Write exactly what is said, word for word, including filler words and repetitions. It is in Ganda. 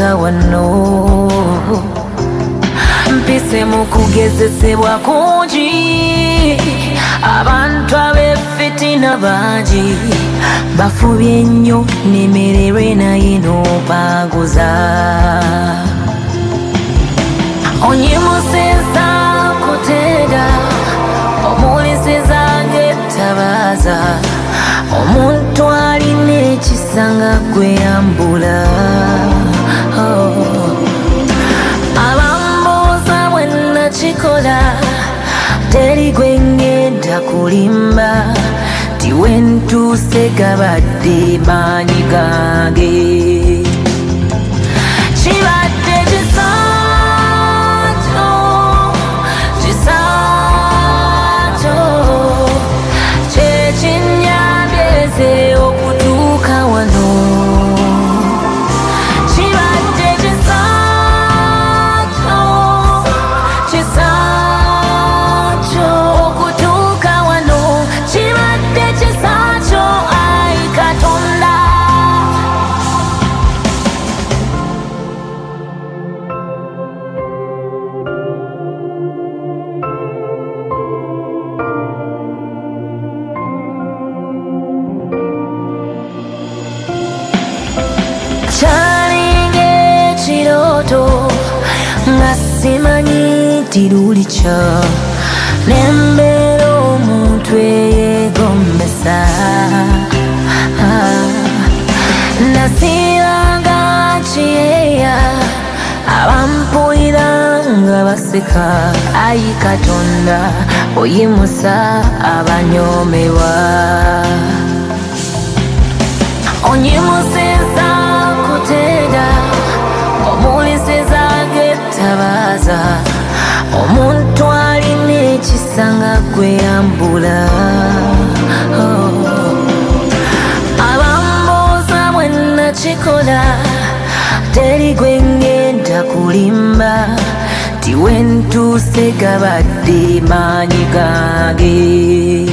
okutuuka wano mpise mu kugezesebwa kungi abantu ab'effitina bangi bafubye nnyo nemererwe naye n'opanguza onyimusizza kuteeda omulisiza ng'ettabaaza omuntu alina ekisanga gweyambula abambuuza bwe nakikola teri gwe ngenda kulimba ti wentuuse gabadde maanyi gange kibadde kisaajo kisaajo kyekinnyambyeze okutuuka wano kibadde kisaajo kisaajo okutuuka wano kibadde kisaajo ayi Katonda kyalinga ekirooto nga simanyi nti lulikya nembeera omuntu eyeegombesa nasiiranga kiyeeya abampulira nga baseka ayi Katonda oyimusa abanyoomerwa onyimusizza kuteeda omulisiza ng'ettabaaza omuntu alina ekisanga gweyambula abambuuza bwe nakikola teri gwe ngenda kulimba ti wentuuse gabadde maanyi gange